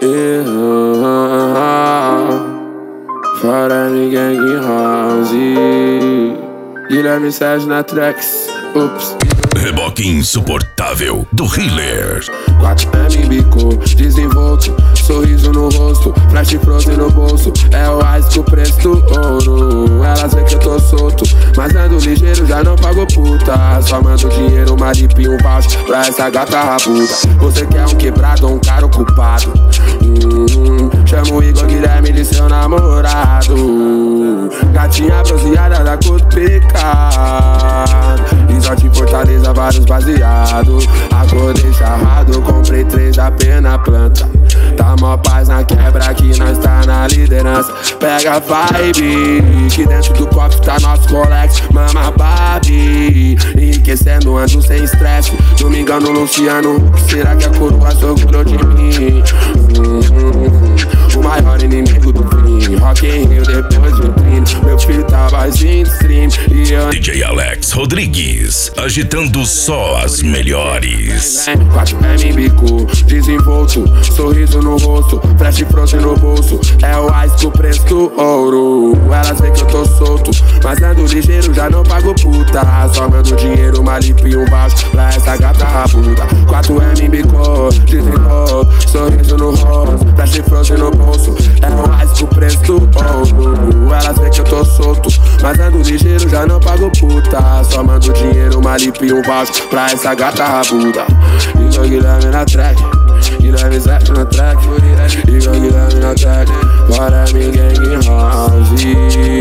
Farame Gang House. Guilherme Sérgio na tracks. Ups. Reboque insuportável do Healer. 4M bico, desenvolto, sorriso no rosto, flash frozen no bolso. É o ice que o preço do ouro. Elas veem que eu tô solto, mas ando ligeiro, já não pago puta. Só mando dinheiro, uma lip e um voucher pra essa gata rabuda. Você quer um quebrado ou um cara ocupado? Chama o Igor Guilherme de seu namorado. Gatinha bronzeada da cor pecado. Resort Fortaleza, vários baseados. Acordei charrado, comprei 3 AP na planta. Tá mó paz na quebra que nós tá na liderança. Pega a vibe, que dentro do cofre tá nosso colex. Mama Barbie, enriquecendo, ando sem estresse. Domingão no Luciano, será que a coroa segurou de mim? O maior inimigo do fim. Rock in Rio depois de um treino. Meu filho tava em stream e eu... DJ Alex Rodrigues, agitando só as melhores. 4M bico, desenvolto, sorriso no rosto, flash frozen no bolso. É o ice que o preço do ouro. Elas veem que eu tô solto, mas ando ligeiro, já não pago puta. Só mando dinheiro, uma lip e um voucher pra essa gata rabuda. 4M bico, desenvolto, sorriso no rosto, flash frozen no bolso. É o ice que o preço do ouro. Elas veem que eu tô solto, mas ando ligeiro, já não pago puta. Só mando dinheiro, uma lip e um voucher pra essa gata rabuda. Igor Guilherme na track, Guilherme Sérgio na track, Igor Guilherme na track. Farame Gang House.